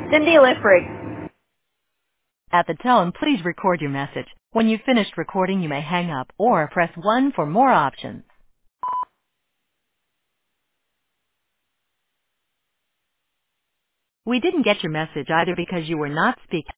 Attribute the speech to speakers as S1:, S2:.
S1: Cindy Lifrig.
S2: At the tone, please record your message. When you've finished recording, you may hang up or press 1 for more options. We didn't get your message either because you were not speaking.